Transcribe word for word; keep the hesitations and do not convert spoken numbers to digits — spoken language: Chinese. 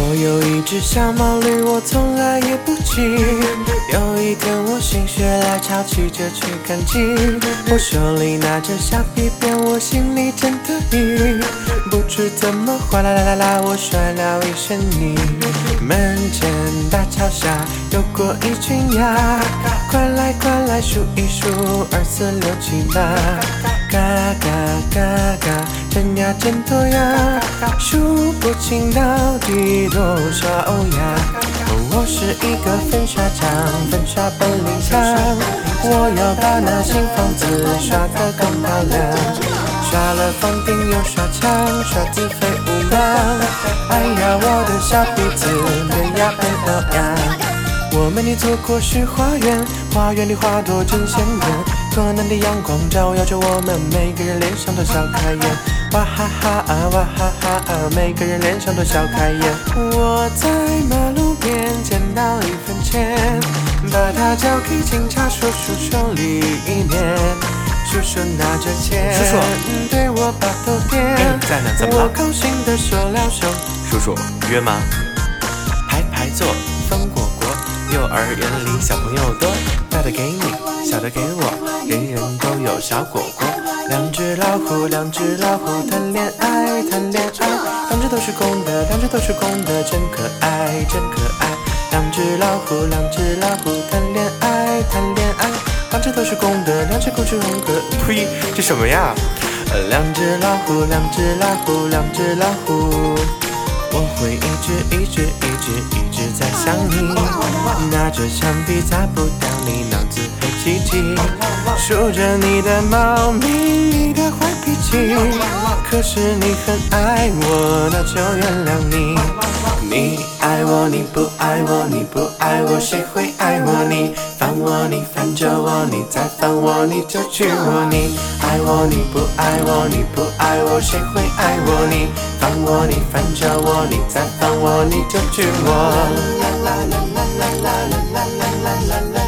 我有一只小毛驴，我从来也不骑。有一天我心血来潮，骑着去赶集。我手里拿着小皮鞭，我心里真得意。不知怎么哗啦啦啦啦，我摔了一身泥。门前大桥下游过一群鸭，快来快来数一数，二四六七八。嘎嘎嘎嘎，真呀真多呀，数不清到底多少呀。我是一个粉刷匠，粉刷本领强，我要把那新房子刷得更漂亮。刷了房顶又刷墙，刷子飞舞忙。哎呀，我的小鼻子变呀变老呀。我们一做过是花园，花园里花朵真鲜艳。可能的阳光照耀着我们，每个人脸上都笑开颜。哇哈哈啊，哇哈哈啊，每个人脸上都笑开颜。我在马路边捡到一分钱，把它交给警察叔叔手里面。叔叔拿着钱， 叔叔对我把头点。 哎，在呢，怎么了？ 我高兴地说了声， 叔叔约吗？ 排排坐，分果果。幼儿园里小朋友多，大的给你，小的给我，人人都有小果果。两只老虎，两只老虎谈恋爱，谈恋爱。两只都是公的，两只都是公的，真可爱，真可爱。两只老虎，两只老虎谈恋爱，谈恋爱。两只都是公的，两只公是红可。 呸，这什么呀？ 呃，两只老虎，两只老虎，两只老虎。我会一直一直一直一直在想你，拿着橡皮擦不掉你脑子黑漆漆，数着你的猫咪，你的坏脾气。可是你很爱我，那就原谅你。你爱我，你不爱我，你不爱我，谁会爱我？你烦我，你烦着我，你再烦我，你就娶我。你爱我，你不爱我，你不爱我，谁会爱我？你烦我，你烦着我，你再烦我，你就娶我。啦啦啦啦啦啦啦啦啦啦啦。